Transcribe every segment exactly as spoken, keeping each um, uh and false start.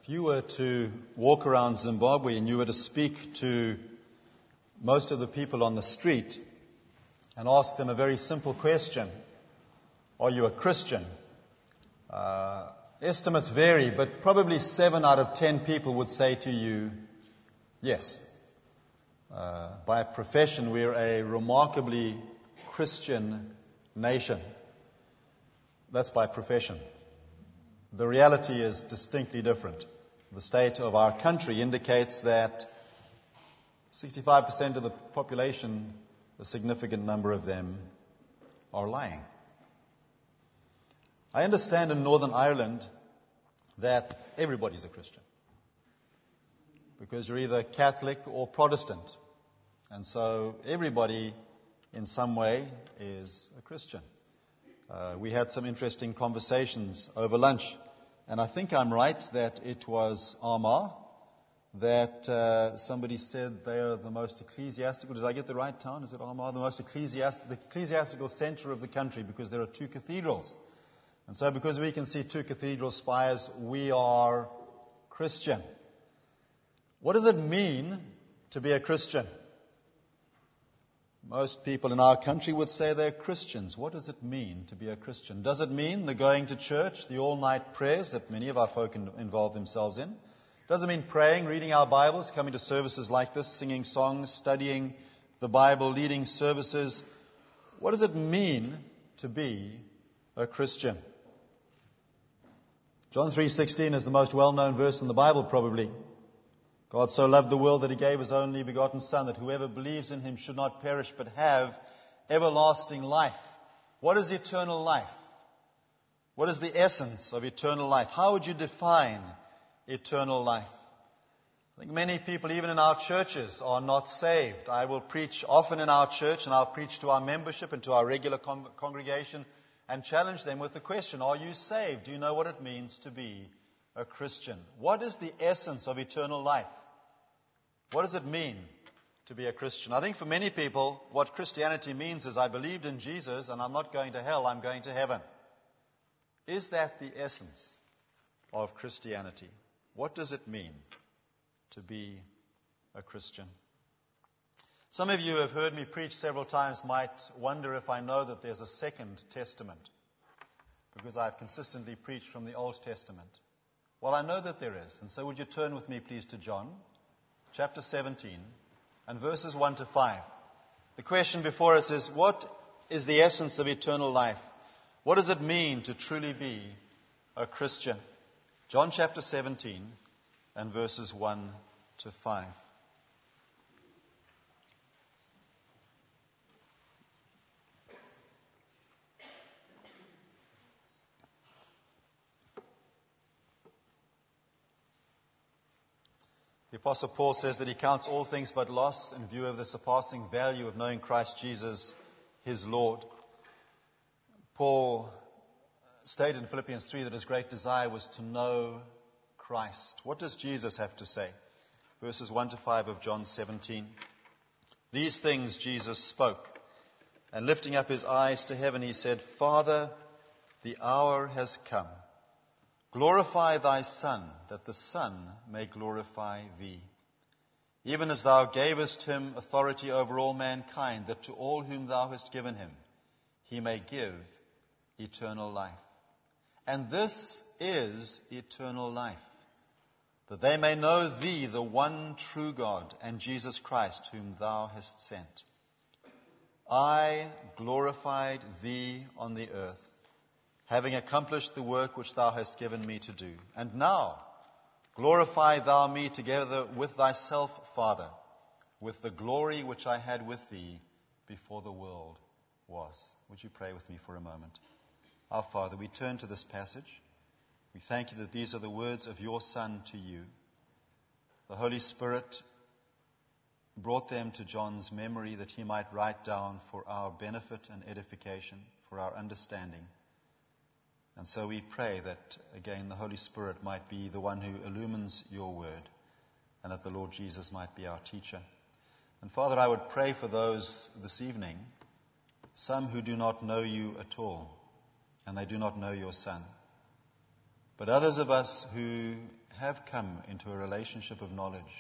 If you were to walk around Zimbabwe and you were to speak to most of the people on the street and ask them a very simple question, are you a Christian? Uh, estimates vary, but probably seven out of ten people would say to you, yes. Uh, by profession, we're a remarkably Christian nation. That's by profession. The reality is distinctly different. The state of our country indicates that sixty-five percent of the population, a significant number of them, are lying. I understand in Northern Ireland that everybody's a Christian, because you're either Catholic or Protestant. And so everybody in some way is a Christian. Uh, we had some interesting conversations over lunch, and I think I'm right that it was Armagh that uh, somebody said they're the most ecclesiastical. Did I get the right town? Is it Armagh? The most ecclesiastical, the ecclesiastical center of the country, because there are two cathedrals. And so because we can see two cathedral spires, we are Christian. What does it mean to be a Christian? Most people in our country would say they're Christians. What does it mean to be a Christian? Does it mean the going to church, the all-night prayers that many of our folk involve themselves in? Does it mean praying, reading our Bibles, coming to services like this, singing songs, studying the Bible, leading services? What does it mean to be a Christian? John three sixteen is the most well-known verse in the Bible, probably. God so loved the world that he gave his only begotten Son, that whoever believes in him should not perish but have everlasting life. What is eternal life? What is the essence of eternal life? How would you define eternal life? I think many people, even in our churches, are not saved. I will preach often in our church, and I'll preach to our membership and to our regular con- congregation and challenge them with the question, are you saved? Do you know what it means to be a Christian? What is the essence of eternal life? What does it mean to be a Christian? I think for many people, what Christianity means is, I believed in Jesus and I'm not going to hell, I'm going to heaven. Is that the essence of Christianity? What does it mean to be a Christian? Some of you who have heard me preach several times might wonder if I know that there's a second testament, because I've consistently preached from the Old Testament. Well, I know that there is. And so would you turn with me, please, to John chapter seventeen and verses one to five. The question before us is, what is the essence of eternal life? What does it mean to truly be a Christian? John chapter seventeen and verses one to five. The Apostle Paul says that he counts all things but loss in view of the surpassing value of knowing Christ Jesus, his Lord. Paul stated in Philippians three that his great desire was to know Christ. What does Jesus have to say? Verses one to five of John seventeen. These things Jesus spoke, and lifting up his eyes to heaven, he said, Father, the hour has come. Glorify thy Son, that the Son may glorify thee. Even as thou gavest him authority over all mankind, that to all whom thou hast given him, he may give eternal life. And this is eternal life, that they may know thee, the one true God, and Jesus Christ, whom thou hast sent. I glorified thee on the earth, having accomplished the work which thou hast given me to do. And now, glorify thou me together with thyself, Father, with the glory which I had with thee before the world was. Would you pray with me for a moment? Our Father, we turn to this passage. We thank you that these are the words of your Son to you. The Holy Spirit brought them to John's memory that he might write down for our benefit and edification, for our understanding. And so we pray that, again, the Holy Spirit might be the one who illumines your word, and that the Lord Jesus might be our teacher. And Father, I would pray for those this evening, some who do not know you at all, and they do not know your Son. But others of us who have come into a relationship of knowledge,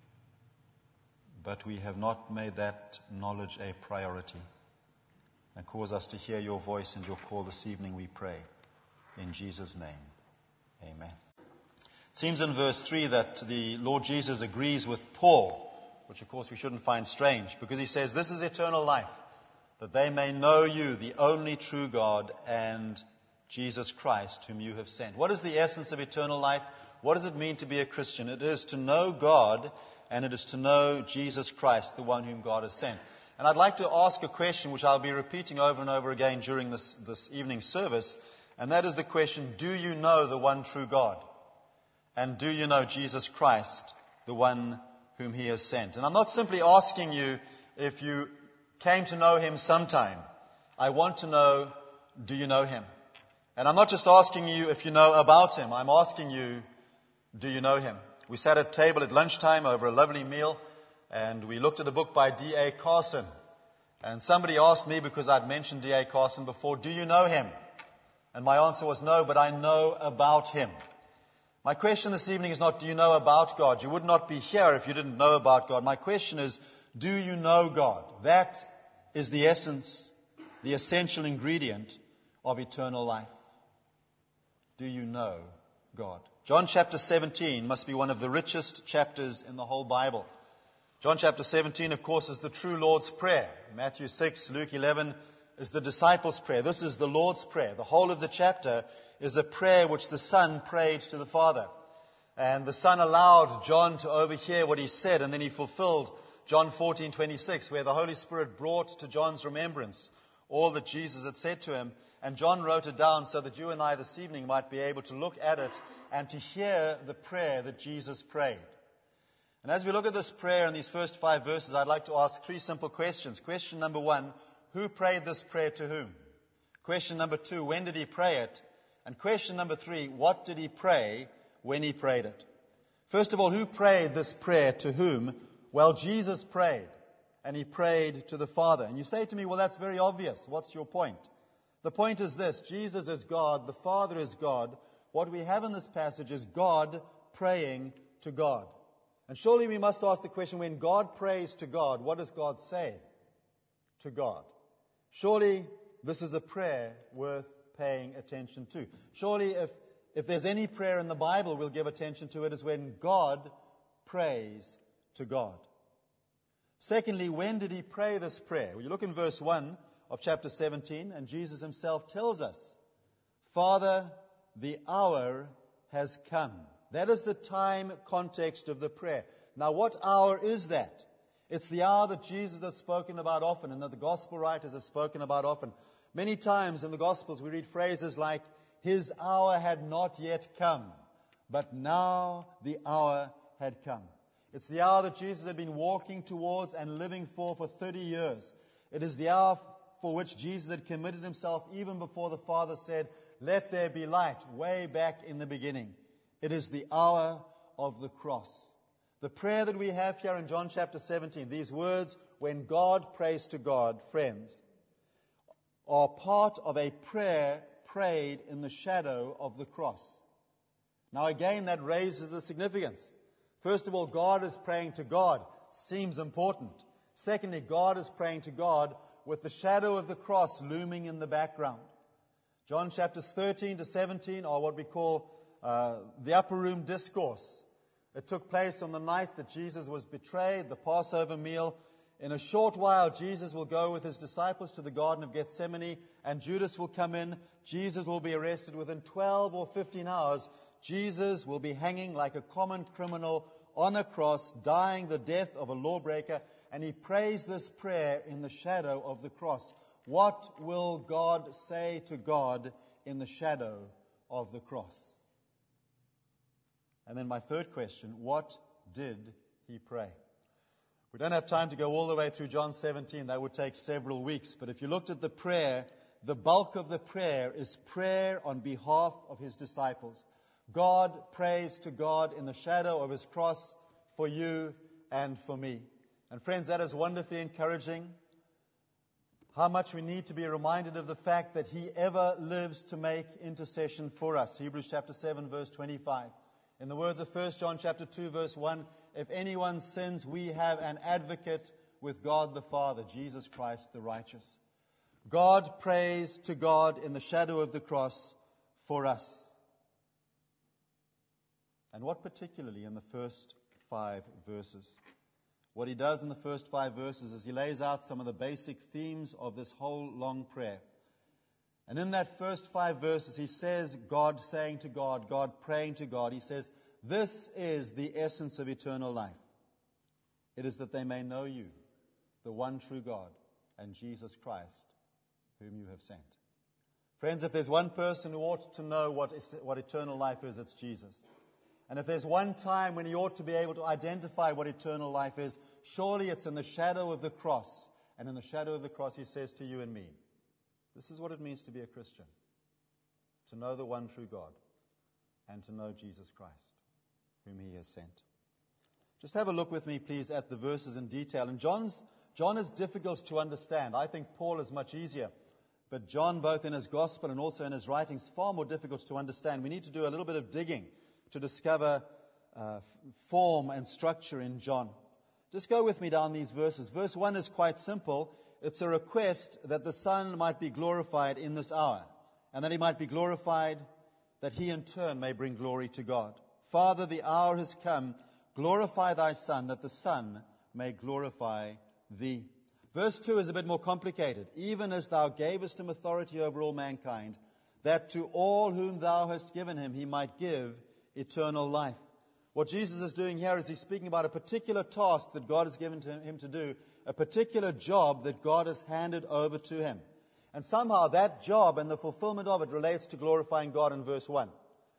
but we have not made that knowledge a priority. And cause us to hear your voice and your call this evening, we pray. In Jesus' name, amen. It seems in verse three that the Lord Jesus agrees with Paul, which of course we shouldn't find strange, because he says, this is eternal life, that they may know you, the only true God, and Jesus Christ, whom you have sent. What is the essence of eternal life? What does it mean to be a Christian? It is to know God, and it is to know Jesus Christ, the one whom God has sent. And I'd like to ask a question which I'll be repeating over and over again during this, this evening service, and that is the question, do you know the one true God? And do you know Jesus Christ, the one whom he has sent? And I'm not simply asking you if you came to know him sometime. I want to know, do you know him? And I'm not just asking you if you know about him. I'm asking you, do you know him? We sat at table at lunchtime over a lovely meal, and we looked at a book by D A Carson. And somebody asked me, because I'd mentioned D A Carson before, do you know him? And my answer was no, but I know about him. My question this evening is not, do you know about God? You would not be here if you didn't know about God. My question is, do you know God? That is the essence, the essential ingredient of eternal life. Do you know God? John chapter seventeen must be one of the richest chapters in the whole Bible. John chapter seventeen, of course, is the true Lord's Prayer. Matthew six, Luke eleven is the disciples' prayer. This is the Lord's Prayer. The whole of the chapter is a prayer which the Son prayed to the Father. And the Son allowed John to overhear what he said, and then he fulfilled John fourteen twenty-six, where the Holy Spirit brought to John's remembrance all that Jesus had said to him. And John wrote it down so that you and I this evening might be able to look at it and to hear the prayer that Jesus prayed. And as we look at this prayer in these first five verses, I'd like to ask three simple questions. Question number one, who prayed this prayer to whom? Question number two, when did he pray it? And question number three, what did he pray when he prayed it? First of all, who prayed this prayer to whom? Well, Jesus prayed, and he prayed to the Father. And you say to me, well, that's very obvious. What's your point? The point is this, Jesus is God, the Father is God. What we have in this passage is God praying to God. And surely we must ask the question, when God prays to God, what does God say to God? Surely this is a prayer worth paying attention to. Surely if, if there's any prayer in the Bible we'll give attention to, it is when God prays to God. Secondly, when did he pray this prayer? Well, you look in verse one of chapter seventeen, and Jesus himself tells us, Father, the hour has come. That is the time context of the prayer. Now, what hour is that? It's the hour that Jesus has spoken about often and that the gospel writers have spoken about often. Many times in the Gospels we read phrases like, his hour had not yet come, but now the hour had come. It's the hour that Jesus had been walking towards and living for for thirty years. It is the hour for which Jesus had committed himself even before the Father said, let there be light, way back in the beginning. It is the hour of the cross. The prayer that we have here in John chapter seventeen, these words, when God prays to God, friends, are part of a prayer prayed in the shadow of the cross. Now again, that raises the significance. First of all, God is praying to God. Seems important. Secondly, God is praying to God with the shadow of the cross looming in the background. John chapters thirteen to seventeen are what we call uh, the upper room discourse. It took place on the night that Jesus was betrayed, the Passover meal. In a short while, Jesus will go with his disciples to the Garden of Gethsemane, and Judas will come in. Jesus will be arrested. Within twelve or fifteen hours, Jesus will be hanging like a common criminal on a cross, dying the death of a lawbreaker, and he prays this prayer in the shadow of the cross. What will God say to God in the shadow of the cross? And then my third question, what did he pray? We don't have time to go all the way through John seventeen. That would take several weeks. But if you looked at the prayer, the bulk of the prayer is prayer on behalf of his disciples. God prays to God in the shadow of his cross for you and for me. And friends, that is wonderfully encouraging. How much we need to be reminded of the fact that he ever lives to make intercession for us. Hebrews chapter seven, verse twenty-five. In the words of First John chapter two, verse one, if anyone sins, we have an advocate with God the Father, Jesus Christ the righteous. God prays to God in the shadow of the cross for us. And what particularly in the first five verses? What he does in the first five verses is he lays out some of the basic themes of this whole long prayer. And in that first five verses, he says, God saying to God, God praying to God, he says, this is the essence of eternal life. It is that they may know you, the one true God, and Jesus Christ, whom you have sent. Friends, if there's one person who ought to know what, is, what eternal life is, it's Jesus. And if there's one time when he ought to be able to identify what eternal life is, surely it's in the shadow of the cross. And in the shadow of the cross, he says to you and me, this is what it means to be a Christian. To know the one true God and to know Jesus Christ, whom he has sent. Just have a look with me, please, at the verses in detail. And John's, John is difficult to understand. I think Paul is much easier. But John, both in his gospel and also in his writings, far more difficult to understand. We need to do a little bit of digging to discover uh, form and structure in John. Just go with me down these verses. Verse one is quite simple. It's a request that the Son might be glorified in this hour, and that he might be glorified, that he in turn may bring glory to God. Father, the hour has come. Glorify thy Son, that the Son may glorify thee. Verse two is a bit more complicated. Even as thou gavest him authority over all mankind, that to all whom thou hast given him he might give eternal life. What Jesus is doing here is he's speaking about a particular task that God has given to him to do, a particular job that God has handed over to him. And somehow that job and the fulfillment of it relates to glorifying God in verse one.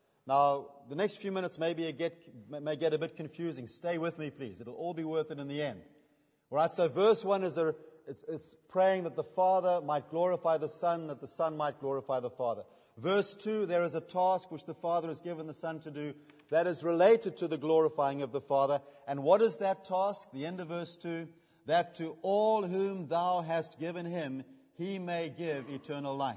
Now, the next few minutes may, be a get, may get a bit confusing. Stay with me, please. It'll all be worth it in the end. All right, so verse one is a, it's, it's praying that the Father might glorify the Son, that the Son might glorify the Father. Verse two, there is a task which the Father has given the Son to do that is related to the glorifying of the Father. And what is that task? The end of verse two, that to all whom thou hast given him, he may give eternal life.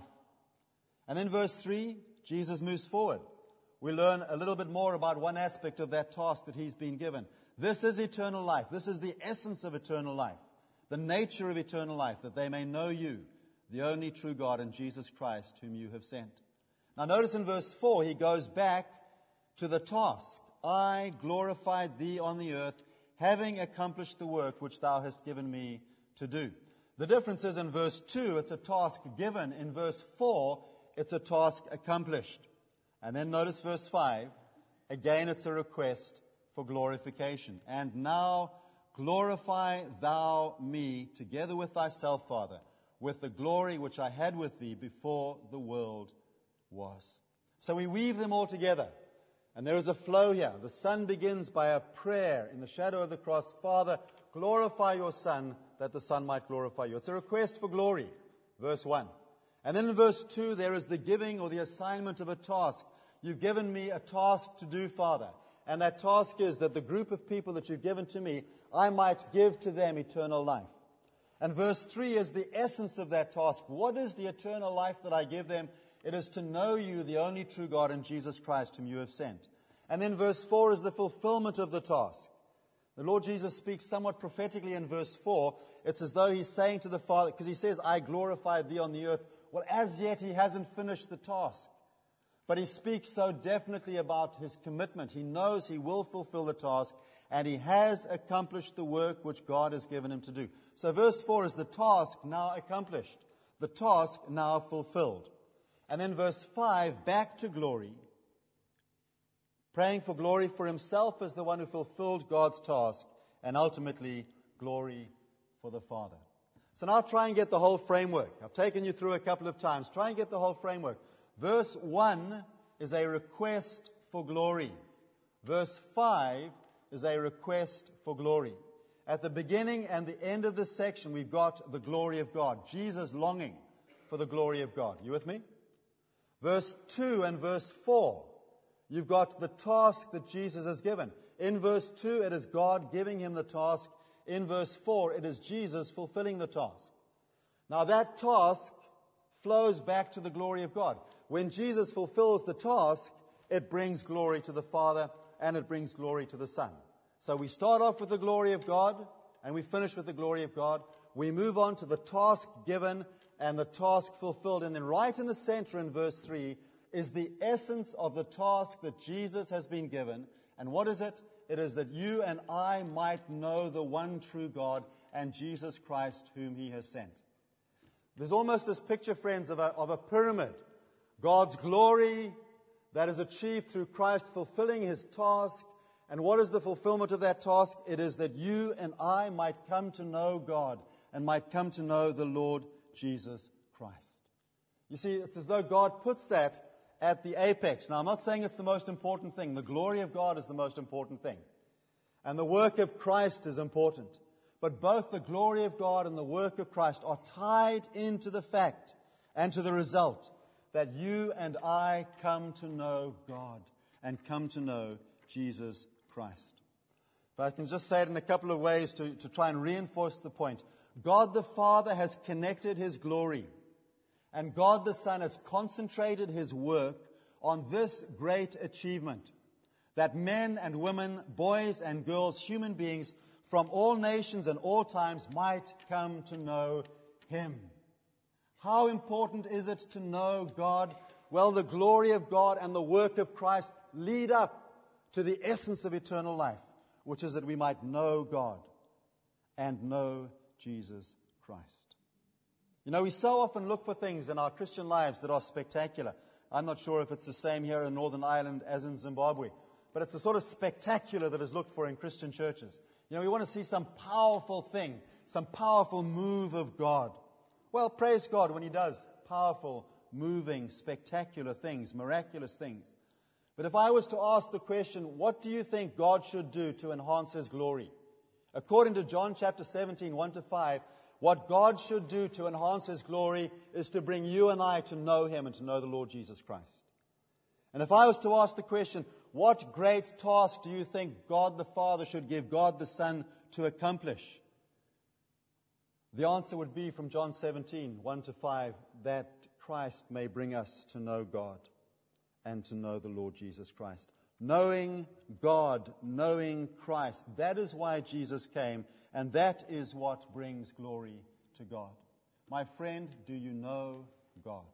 And then verse three, Jesus moves forward. We learn a little bit more about one aspect of that task that he's been given. This is eternal life. This is the essence of eternal life, the nature of eternal life, that they may know you, the only true God, and Jesus Christ, whom you have sent. Now notice in verse four, he goes back to the task. I glorified thee on the earth, having accomplished the work which thou hast given me to do. The difference is in verse two, it's a task given. In verse four, it's a task accomplished. And then notice verse five, again it's a request for glorification. And now glorify thou me together with thyself, Father, with the glory which I had with thee before the world was. So we weave them all together. And there is a flow here. The Son begins by a prayer in the shadow of the cross. Father, glorify your Son, that the Son might glorify you. It's a request for glory, verse one. And then in verse two, there is the giving or the assignment of a task. You've given me a task to do, Father. And that task is that the group of people that you've given to me, I might give to them eternal life. And verse three is the essence of that task. What is the eternal life that I give them? It is to know you, the only true God, and Jesus Christ, whom you have sent. And then verse four is the fulfillment of the task. The Lord Jesus speaks somewhat prophetically in verse four. It's as though he's saying to the Father, because he says, I glorified thee on the earth. Well, as yet he hasn't finished the task. But he speaks so definitely about his commitment. He knows he will fulfill the task, and he has accomplished the work which God has given him to do. So verse four is the task now accomplished, the task now fulfilled. And then verse five, back to glory, praying for glory for himself as the one who fulfilled God's task, and ultimately glory for the Father. So now try and get the whole framework. I've taken you through a couple of times. Try and get the whole framework. Verse one is a request for glory. Verse five is a request for glory. At the beginning and the end of this section, we've got the glory of God. Jesus longing for the glory of God. You with me? Verse two and verse four, you've got the task that Jesus has given. In verse two, it is God giving him the task. In verse four, it is Jesus fulfilling the task. Now that task flows back to the glory of God. When Jesus fulfills the task, it brings glory to the Father, and it brings glory to the Son. So we start off with the glory of God, and we finish with the glory of God. We move on to the task given and the task fulfilled. And then right in the center in verse three is the essence of the task that Jesus has been given. And what is it? It is that you and I might know the one true God and Jesus Christ whom He has sent. There's almost this picture, friends, of a, of a pyramid. God's glory that is achieved through Christ fulfilling His task. And what is the fulfillment of that task? It is that you and I might come to know God and might come to know the Lord Jesus Christ. You see, it's as though God puts that at the apex. Now, I'm not saying it's the most important thing. The glory of God is the most important thing. And the work of Christ is important. But both the glory of God and the work of Christ are tied into the fact and to the result that you and I come to know God and come to know Jesus Christ. If I can just say it in a couple of ways to, to try and reinforce the point. God the Father has connected His glory, and God the Son has concentrated His work on this great achievement, that men and women, boys and girls, human beings from all nations and all times might come to know Him. How important is it to know God? Well, the glory of God and the work of Christ lead up to the essence of eternal life, which is that we might know God and know Jesus Christ. You know, we so often look for things in our Christian lives that are spectacular. I'm not sure if it's the same here in Northern Ireland as in Zimbabwe, but it's the sort of spectacular that is looked for in Christian churches. You know, we want to see some powerful thing, some powerful move of God. Well, praise God when He does powerful, moving, spectacular things, miraculous things. But if I was to ask the question, what do you think God should do to enhance His glory? According to John chapter seventeen, one to five, what God should do to enhance His glory is to bring you and I to know Him and to know the Lord Jesus Christ. And if I was to ask the question, what great task do you think God the Father should give God the Son to accomplish? The answer would be from John seventeen, one to five, that Christ may bring us to know God and to know the Lord Jesus Christ. Knowing God, knowing Christ. That is why Jesus came, and that is what brings glory to God. My friend, do you know God?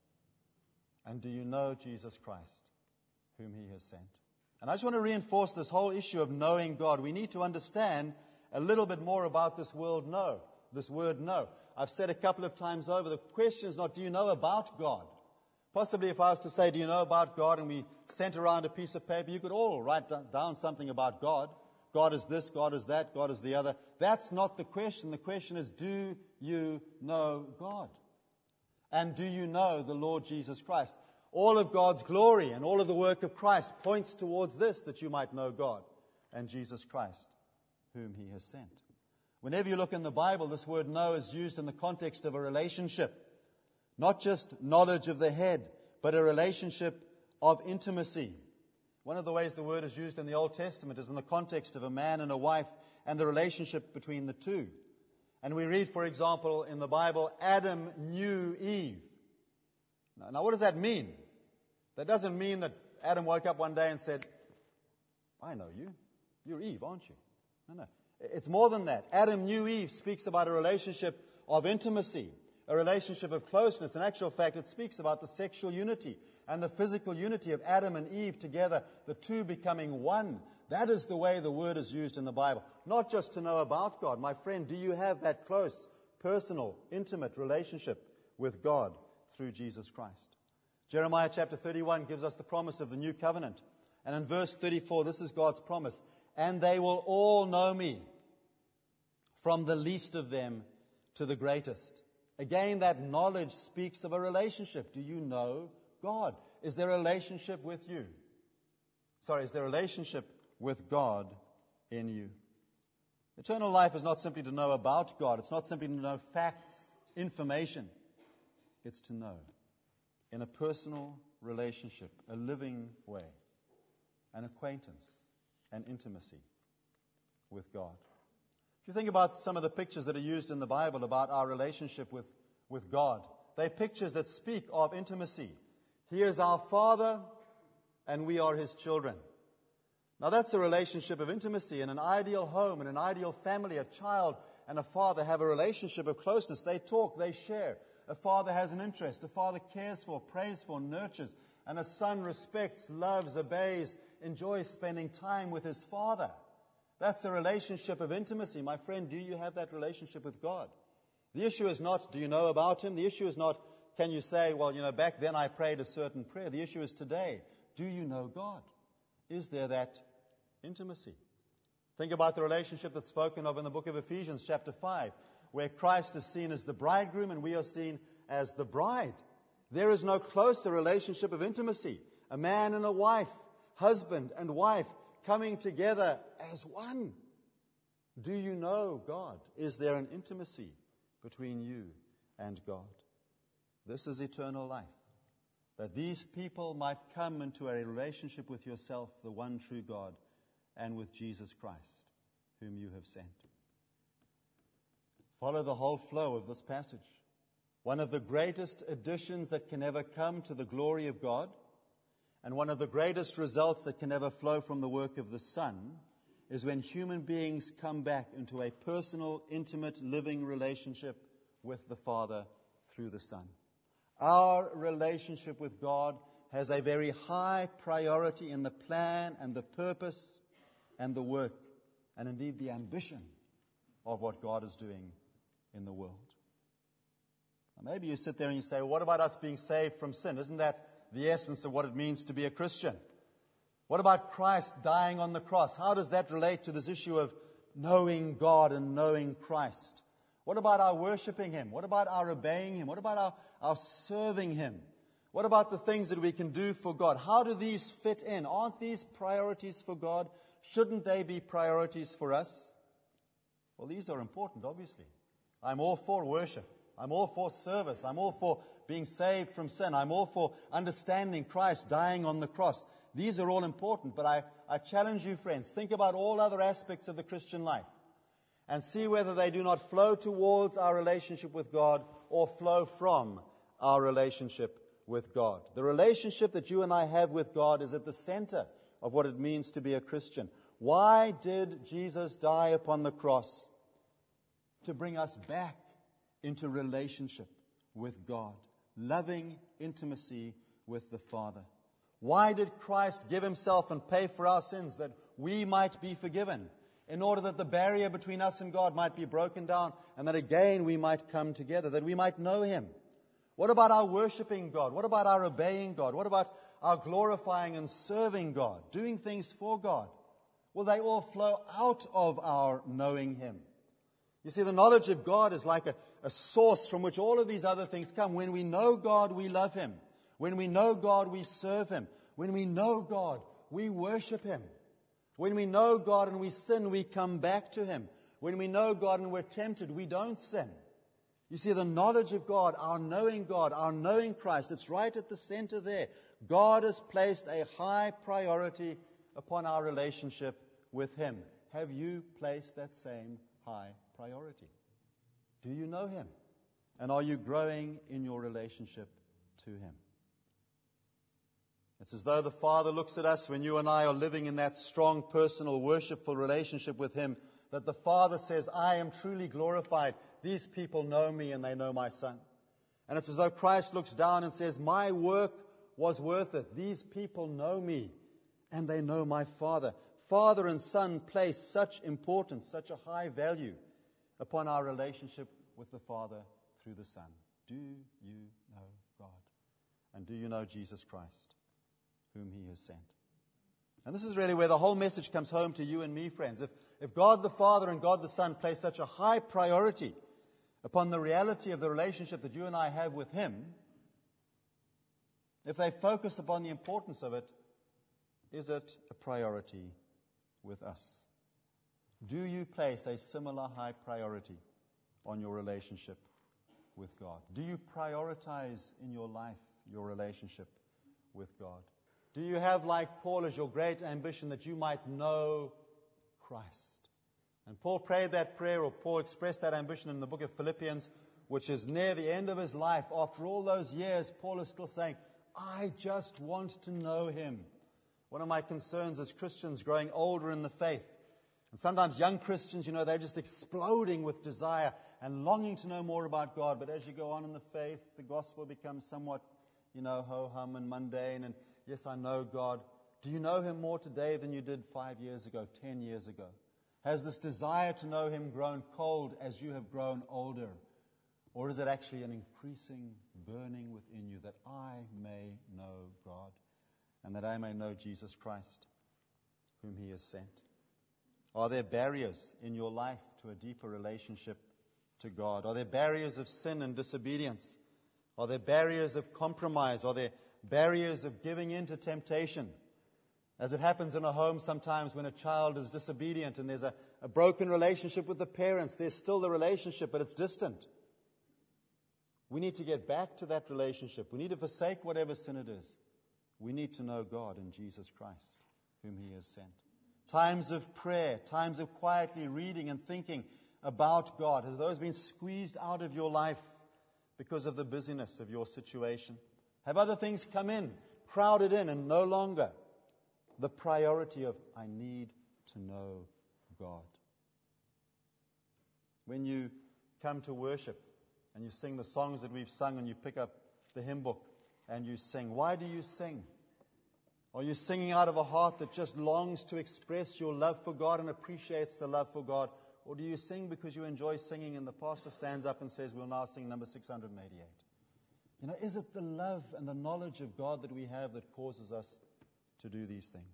And do you know Jesus Christ, whom He has sent? And I just want to reinforce this whole issue of knowing God. We need to understand a little bit more about this word know. This word know. I've said a couple of times over, the question is not, do you know about God? Possibly if I was to say, do you know about God, and we sent around a piece of paper, you could all write down something about God. God is this, God is that, God is the other. That's not the question. The question is, do you know God? And do you know the Lord Jesus Christ? All of God's glory and all of the work of Christ points towards this, that you might know God and Jesus Christ, whom He has sent. Whenever you look in the Bible, this word know is used in the context of a relationship. Not just knowledge of the head, but a relationship of intimacy. One of the ways the word is used in the Old Testament is in the context of a man and a wife and the relationship between the two. And we read, for example, in the Bible, Adam knew Eve. Now, now what does that mean? That doesn't mean that Adam woke up one day and said, I know you. You're Eve, aren't you? No, no. It's more than that. Adam knew Eve speaks about a relationship of intimacy, a relationship of closeness. In actual fact, it speaks about the sexual unity and the physical unity of Adam and Eve together, the two becoming one. That is the way the word is used in the Bible. Not just to know about God. My friend, do you have that close, personal, intimate relationship with God through Jesus Christ? Jeremiah chapter thirty-one gives us the promise of the new covenant. And in verse thirty-four, this is God's promise. And they will all know me, from the least of them to the greatest. Again, that knowledge speaks of a relationship. Do you know God? Is there a relationship with you? Sorry, is there a relationship with God in you? Eternal life is not simply to know about God. It's not simply to know facts, information. It's to know in a personal relationship, a living way, an acquaintance, an intimacy with God. If you think about some of the pictures that are used in the Bible about our relationship with, with God, they're pictures that speak of intimacy. He is our Father, and we are His children. Now that's a relationship of intimacy. In an ideal home, in an ideal family, a child and a father have a relationship of closeness. They talk, they share. A father has an interest. A father cares for, prays for, nurtures. And a son respects, loves, obeys, enjoys spending time with his father. That's a relationship of intimacy. My friend, do you have that relationship with God? The issue is not, do you know about Him? The issue is not, can you say, well, you know, back then I prayed a certain prayer. The issue is today, do you know God? Is there that intimacy? Think about the relationship that's spoken of in the book of Ephesians chapter five, where Christ is seen as the bridegroom and we are seen as the bride. There is no closer relationship of intimacy. A man and a wife, husband and wife, coming together as one. Do you know God? Is there an intimacy between you and God? This is eternal life. That these people might come into a relationship with yourself, the one true God, and with Jesus Christ, whom you have sent. Follow the whole flow of this passage. One of the greatest additions that can ever come to the glory of God, and one of the greatest results that can ever flow from the work of the Son, is when human beings come back into a personal, intimate, living relationship with the Father through the Son. Our relationship with God has a very high priority in the plan and the purpose and the work, and indeed the ambition of what God is doing in the world. Now maybe you sit there and you say, well, what about us being saved from sin? Isn't that the essence of what it means to be a Christian? What about Christ dying on the cross? How does that relate to this issue of knowing God and knowing Christ? What about our worshiping Him? What about our obeying Him? What about our, our serving Him? What about the things that we can do for God? How do these fit in? Aren't these priorities for God? Shouldn't they be priorities for us? Well, these are important, obviously. I'm all for worship. I'm all for service. I'm all for being saved from sin. I'm all for understanding Christ dying on the cross. These are all important, but I, I challenge you, friends, think about all other aspects of the Christian life and see whether they do not flow towards our relationship with God or flow from our relationship with God. The relationship that you and I have with God is at the center of what it means to be a Christian. Why did Jesus die upon the cross? To bring us back into relationship with God, loving intimacy with the Father. Why did Christ give Himself and pay for our sins? That we might be forgiven, in order that the barrier between us and God might be broken down, and that again we might come together, that we might know Him. What about our worshiping God? What about our obeying God? What about our glorifying and serving God, doing things for God? Well, they all flow out of our knowing Him. You see, the knowledge of God is like a, a source from which all of these other things come. When we know God, we love Him. When we know God, we serve Him. When we know God, we worship Him. When we know God and we sin, we come back to Him. When we know God and we're tempted, we don't sin. You see, the knowledge of God, our knowing God, our knowing Christ, it's right at the center there. God has placed a high priority upon our relationship with Him. Have you placed that same high priority? Do you know Him? And are you growing in your relationship to Him? It's as though the Father looks at us when you and I are living in that strong, personal, worshipful relationship with Him, that the Father says, I am truly glorified. These people know me and they know my Son. And it's as though Christ looks down and says, my work was worth it. These people know me and they know my Father. Father and Son place such importance, such a high value upon our relationship with the Father through the Son. Do you know God? And do you know Jesus Christ, whom He has sent? And this is really where the whole message comes home to you and me, friends. If, if God the Father and God the Son place such a high priority upon the reality of the relationship that you and I have with Him, if they focus upon the importance of it, is it a priority with us? Do you place a similar high priority on your relationship with God? Do you prioritize in your life your relationship with God? Do you have, like Paul, as your great ambition that you might know Christ? And Paul prayed that prayer, or Paul expressed that ambition in the book of Philippians, which is near the end of his life. After all those years, Paul is still saying, I just want to know Him. One of my concerns is Christians growing older in the faith. And sometimes young Christians, you know, they're just exploding with desire and longing to know more about God. But as you go on in the faith, the gospel becomes somewhat, you know, ho-hum and mundane. And yes, I know God. Do you know Him more today than you did five years ago, ten years ago? Has this desire to know Him grown cold as you have grown older? Or is it actually an increasing burning within you that I may know God and that I may know Jesus Christ, whom He has sent? Are there barriers in your life to a deeper relationship to God? Are there barriers of sin and disobedience? Are there barriers of compromise? Are there barriers of giving in to temptation? As it happens in a home sometimes when a child is disobedient and there's a, a broken relationship with the parents, there's still the relationship, but it's distant. We need to get back to that relationship. We need to forsake whatever sin it is. We need to know God in Jesus Christ, whom He has sent. Times of prayer, times of quietly reading and thinking about God. Have those been squeezed out of your life because of the busyness of your situation? Have other things come in, crowded in, and no longer the priority of, I need to know God? When you come to worship and you sing the songs that we've sung and you pick up the hymn book and you sing, why do you sing? Are you singing out of a heart that just longs to express your love for God and appreciates the love for God? Or do you sing because you enjoy singing and the pastor stands up and says, we'll now sing number six hundred eighty-eight? You know, is it the love and the knowledge of God that we have that causes us to do these things?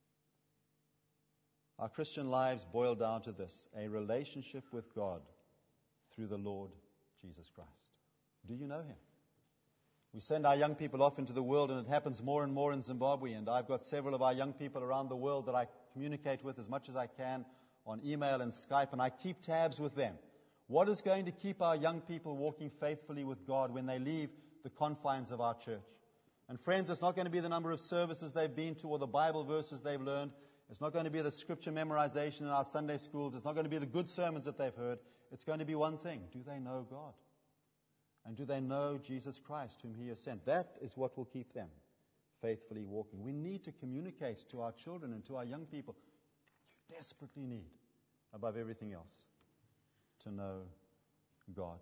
Our Christian lives boil down to this: a relationship with God through the Lord Jesus Christ. Do you know Him? We send our young people off into the world, and it happens more and more in Zimbabwe. And I've got several of our young people around the world that I communicate with as much as I can on email and Skype, and I keep tabs with them. What is going to keep our young people walking faithfully with God when they leave the confines of our church? And friends, it's not going to be the number of services they've been to or the Bible verses they've learned. It's not going to be the scripture memorization in our Sunday schools. It's not going to be the good sermons that they've heard. It's going to be one thing: do they know God? And do they know Jesus Christ, whom He has sent? That is what will keep them faithfully walking. We need to communicate to our children and to our young people. You desperately need, above everything else, to know God.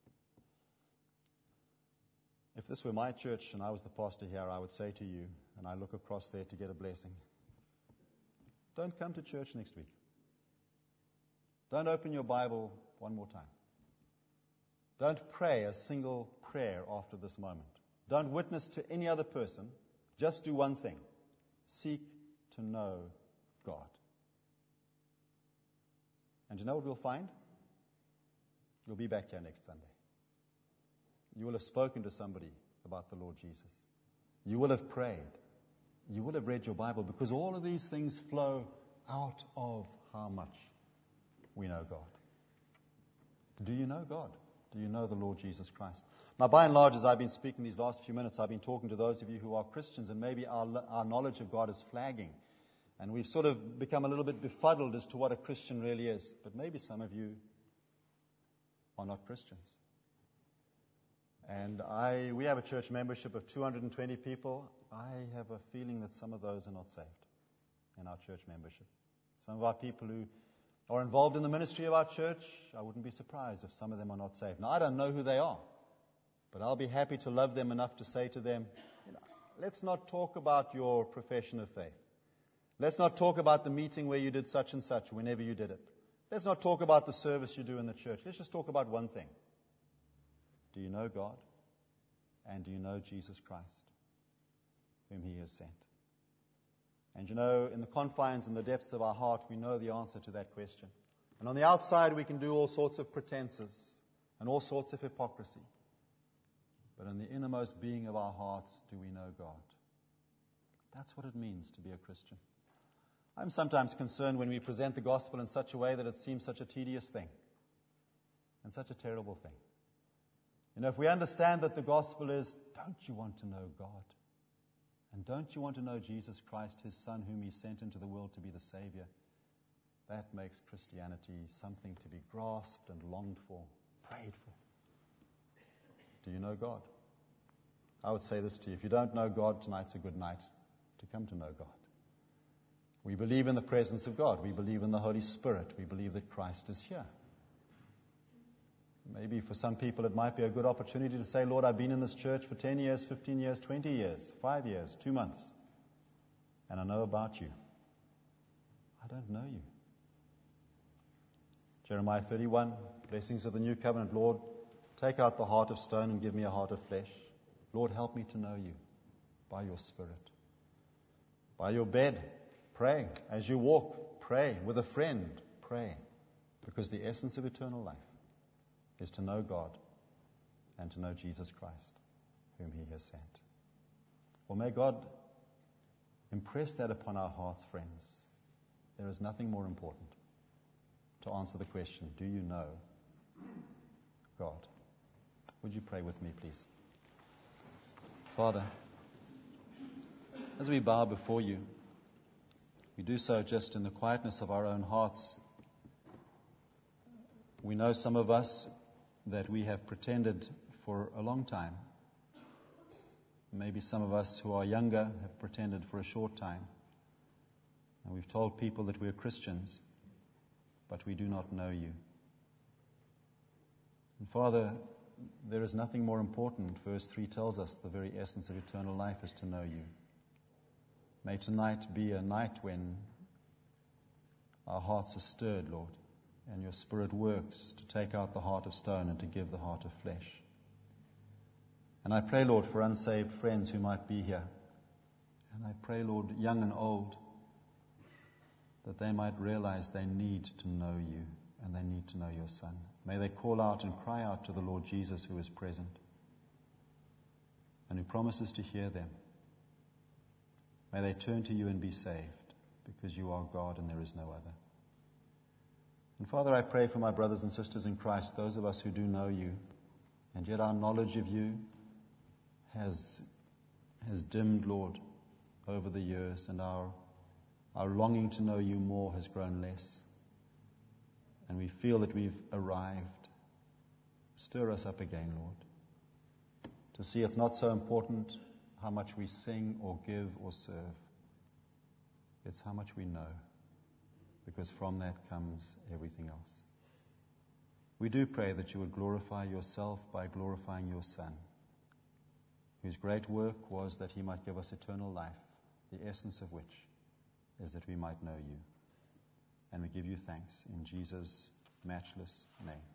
If this were my church and I was the pastor here, I would say to you, and I look across there to get a blessing, don't come to church next week. Don't open your Bible one more time. Don't pray a single prayer after this moment. Don't witness to any other person. Just do one thing: seek to know God. And you know what we'll find? You'll be back here next Sunday. You will have spoken to somebody about the Lord Jesus. You will have prayed. You will have read your Bible, because all of these things flow out of how much we know God. Do you know God? Do you know the Lord Jesus Christ? Now, by and large, as I've been speaking these last few minutes, I've been talking to those of you who are Christians, and maybe our, our knowledge of God is flagging. And we've sort of become a little bit befuddled as to what a Christian really is. But maybe some of you are not Christians. And I, we have a church membership of two hundred twenty people. I have a feeling that some of those are not saved in our church membership. Some of our people who are involved in the ministry of our church, I wouldn't be surprised if some of them are not saved. Now, I don't know who they are, but I'll be happy to love them enough to say to them, you know, let's not talk about your profession of faith. Let's not talk about the meeting where you did such and such, whenever you did it. Let's not talk about the service you do in the church. Let's just talk about one thing. Do you know God? And do you know Jesus Christ, whom He has sent? And you know, in the confines and the depths of our heart, we know the answer to that question. And on the outside, we can do all sorts of pretenses and all sorts of hypocrisy. But in the innermost being of our hearts, do we know God? That's what it means to be a Christian. I'm sometimes concerned when we present the gospel in such a way that it seems such a tedious thing and such a terrible thing. You know, if we understand that the gospel is, don't you want to know God? And don't you want to know Jesus Christ, His Son, whom He sent into the world to be the Savior? That makes Christianity something to be grasped and longed for, prayed for. Do you know God? I would say this to you: if you don't know God, tonight's a good night to come to know God. We believe in the presence of God. We believe in the Holy Spirit. We believe that Christ is here. Maybe for some people it might be a good opportunity to say, Lord, I've been in this church for ten years, fifteen years, twenty years, five years, two months, and I know about you. I don't know you. Jeremiah thirty-one, blessings of the new covenant. Lord, take out the heart of stone and give me a heart of flesh. Lord, help me to know you by your Spirit. By your bed, pray. As you walk, pray. With a friend, pray. Because the essence of eternal life is to know God and to know Jesus Christ, whom he has sent. Well, may God impress that upon our hearts, friends. There is nothing more important to answer the question, do you know God? Would you pray with me, please? Father, as we bow before you, we do so just in the quietness of our own hearts. We know some of us that we have pretended for a long time. Maybe some of us who are younger have pretended for a short time. And we've told people that we're Christians, but we do not know you. And Father, there is nothing more important. Verse three tells us the very essence of eternal life is to know you. May tonight be a night when our hearts are stirred, Lord, and your Spirit works to take out the heart of stone and to give the heart of flesh. And I pray, Lord, for unsaved friends who might be here. And I pray, Lord, young and old, that they might realize they need to know you and they need to know your Son. May they call out and cry out to the Lord Jesus, who is present and who promises to hear them. May they turn to you and be saved, because you are God and there is no other. And Father, I pray for my brothers and sisters in Christ, those of us who do know you, and yet our knowledge of you has, has dimmed, Lord, over the years, and our, our longing to know you more has grown less. And we feel that we've arrived. Stir us up again, Lord, to see it's not so important how much we sing or give or serve. It's how much we know, because from that comes everything else. We do pray that you would glorify yourself by glorifying your Son, whose great work was that he might give us eternal life, the essence of which is that we might know you. And we give you thanks in Jesus' matchless name.